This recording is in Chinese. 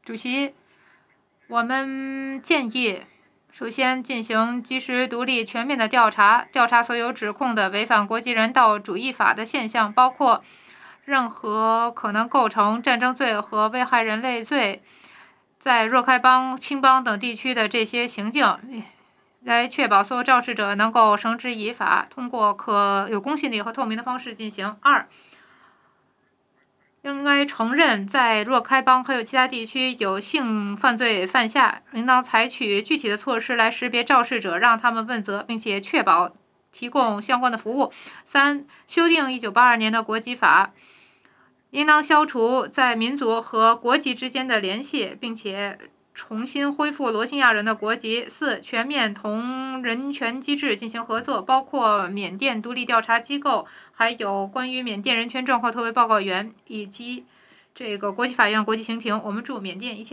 主席，我们建议首先进行及时、独立、全面的调查，调查所有指控的违反国际人道主义法的现象，包括任何可能构成战争罪和危害人类罪在若开邦、青邦等地区的这些行径，来确保所有肇事者能够绳之以法，通过有公信力和透明的方式进行。2. 应该承认，在若开邦还有其他地区有性犯罪犯下，应当采取具体的措施来识别肇事者，让他们问责，并且确保提供相关的服务。3. 修订1982年的国籍法，应当消除在民族和国籍之间的联系，并且重新恢复罗兴亚人的国籍。4. 全面同人权机制进行合作，包括缅甸独立调查机构，还有关于缅甸人权状况特别报告员以及国际法院、国际刑庭。我们祝缅甸一切